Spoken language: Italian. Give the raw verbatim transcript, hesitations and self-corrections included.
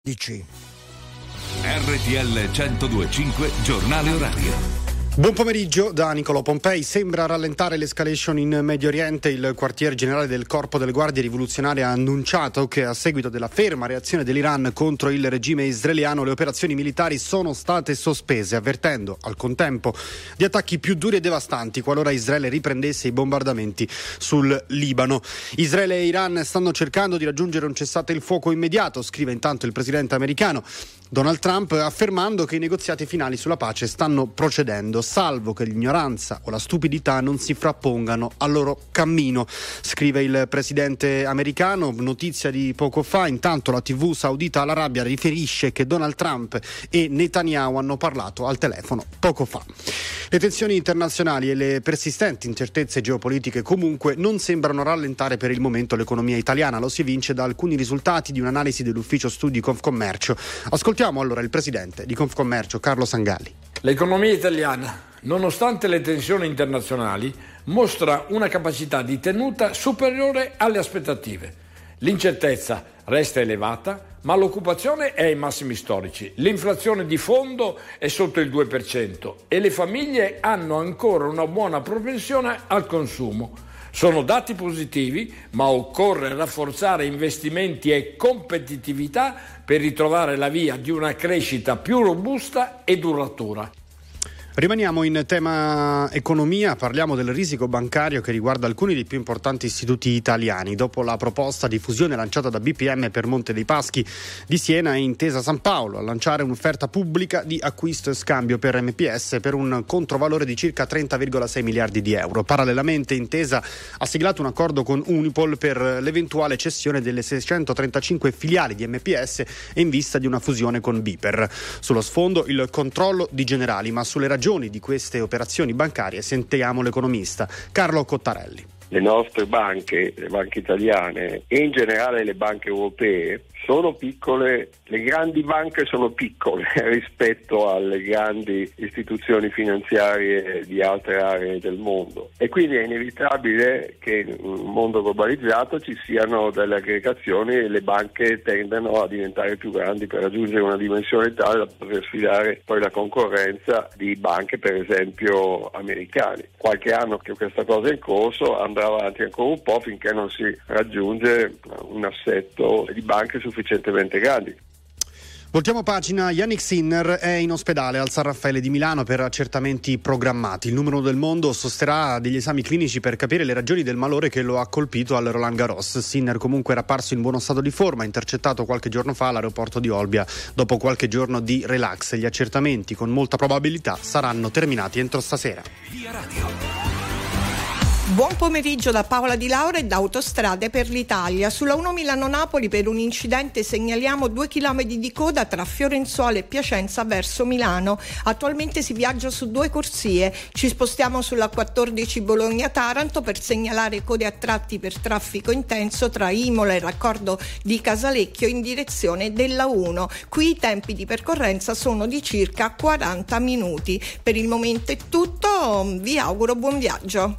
Dici. R T L centodue e cinque Giornale Orario. Buon pomeriggio da Nicolò Pompei. Sembra rallentare l'escalation in Medio Oriente. Il quartier generale del Corpo delle Guardie Rivoluzionarie ha annunciato che a seguito della ferma reazione dell'Iran contro il regime israeliano le operazioni militari sono state sospese, avvertendo al contempo di attacchi più duri e devastanti qualora Israele riprendesse i bombardamenti sul Libano. Israele e Iran stanno cercando di raggiungere un cessate il fuoco immediato, scrive intanto il presidente americano Donald Trump, affermando che i negoziati finali sulla pace stanno procedendo, salvo che l'ignoranza o la stupidità non si frappongano al loro cammino, scrive il presidente americano. Notizia di poco fa, intanto la tivù saudita Al Arabiya riferisce che Donald Trump e Netanyahu hanno parlato al telefono poco fa. Le tensioni internazionali e le persistenti incertezze geopolitiche comunque non sembrano rallentare per il momento l'economia italiana, lo si evince da alcuni risultati di un'analisi dell'ufficio studi Confcommercio. Ascoltiamo allora il presidente di Confcommercio, Carlo Sangalli. L'economia italiana, nonostante le tensioni internazionali, mostra una capacità di tenuta superiore alle aspettative. L'incertezza resta elevata, ma l'occupazione è ai massimi storici. L'inflazione di fondo è sotto il due per cento e le famiglie hanno ancora una buona propensione al consumo. Sono dati positivi, ma occorre rafforzare investimenti e competitività per ritrovare la via di una crescita più robusta e duratura. Rimaniamo in tema economia, parliamo del risico bancario che riguarda alcuni dei più importanti istituti italiani. Dopo la proposta di fusione lanciata da B P M per Monte dei Paschi di Siena, è Intesa San Paolo a lanciare un'offerta pubblica di acquisto e scambio per M P S per un controvalore di circa trenta virgola sei miliardi di euro. Parallelamente Intesa ha siglato un accordo con Unipol per l'eventuale cessione delle seicentotrentacinque filiali di M P S e in vista di una fusione con Biper. Sullo sfondo il controllo di Generali, ma sulle ragioni di queste operazioni bancarie sentiamo l'economista Carlo Cottarelli. Le nostre banche, le banche italiane e in generale le banche europee sono piccole, le grandi banche sono piccole rispetto alle grandi istituzioni finanziarie di altre aree del mondo e quindi è inevitabile che in un mondo globalizzato ci siano delle aggregazioni e le banche tendono a diventare più grandi per raggiungere una dimensione tale da poter sfidare poi la concorrenza di banche per esempio americane. Qualche anno che questa cosa è in corso, andrà avanti ancora un po' finché non si raggiunge un assetto di banche sufficientemente grandi. Voltiamo pagina. Yannick Sinner è in ospedale al San Raffaele di Milano per accertamenti programmati. Il numero uno del mondo sosterrà degli esami clinici per capire le ragioni del malore che lo ha colpito al Roland Garros. Sinner comunque era apparso in buono stato di forma, intercettato qualche giorno fa all'aeroporto di Olbia dopo qualche giorno di relax. Gli accertamenti con molta probabilità saranno terminati entro stasera. Buon pomeriggio da Paola Di Laura e da Autostrade per l'Italia. Sulla uno Milano-Napoli per un incidente segnaliamo due chilometri di coda tra Fiorenzuola e Piacenza verso Milano. Attualmente si viaggia su due corsie. Ci spostiamo sulla quattordici Bologna-Taranto per segnalare code a tratti per traffico intenso tra Imola e il raccordo di Casalecchio in direzione della uno. Qui i tempi di percorrenza sono di circa quaranta minuti. Per il momento è tutto, vi auguro buon viaggio.